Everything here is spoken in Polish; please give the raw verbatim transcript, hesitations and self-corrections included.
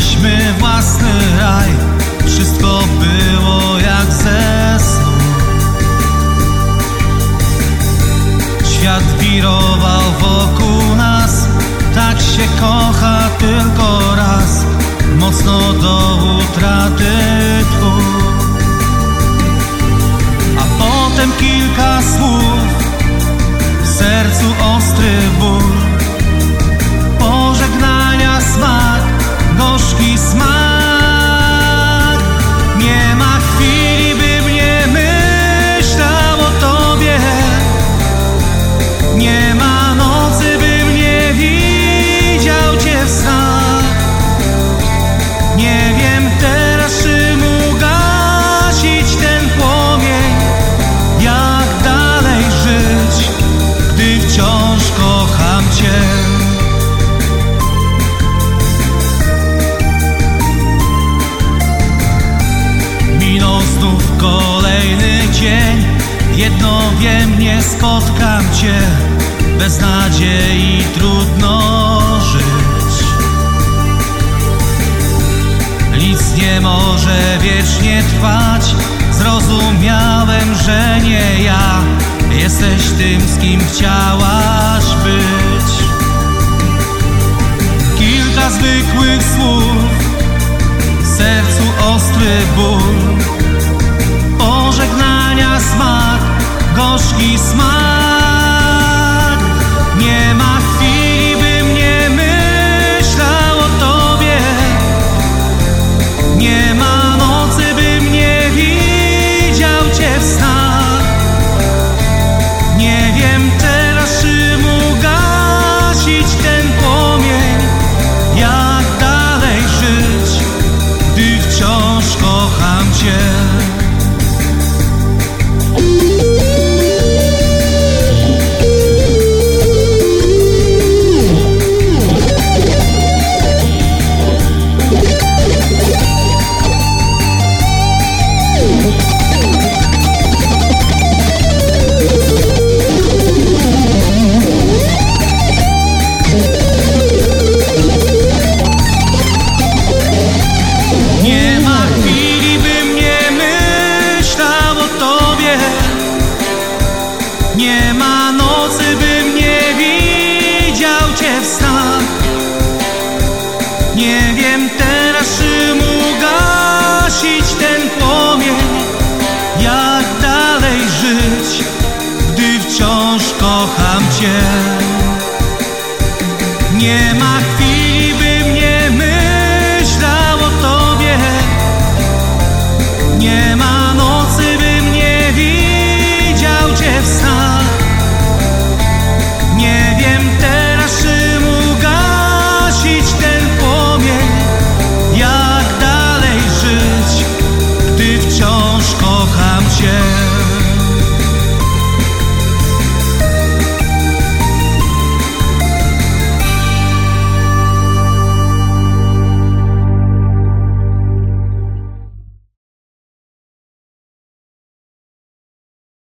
mieliśmy własny raj, wszystko było jak ze snu. Świat wirował wokół nas, tak się kocha tylko raz, mocno do utraty tchu. A potem kilka słów, w sercu ostry ból, pożegnania smak, gorzki smak. Nie ma chwili, bym nie myślał o tobie, nie ma nocy, bym nie widział cię w snach. Nie wiem teraz, czym ugasić ten płomień, jak dalej żyć, gdy wciąż kocham cię. Minął znów kolejny dzień, jedno wiem, nie spotkam cię, bez nadziei trudno żyć. Nic nie może wiecznie trwać, zrozumiałem, że nie ja jesteś tym, z kim chciałaś być. Kilka zwykłych słów, w sercu ostry ból, pożegnania smak, gorzki smak. Nie ma chwili, bym nie myślał o tobie, nie ma nocy, bym nie widział cię w snach. Nie wiem teraz, czym ugasić ten płomień, jak dalej żyć, gdy wciąż kocham cię. Nie ma chwili, bym nie myślał o tobie, nie ma nocy, bym nie widział cię w snach. Nie wiem teraz, czym ugasić ten płomień, jak dalej żyć, gdy wciąż kocham cię. Nie ma chwili, bym nie myślał o tobie, nie ma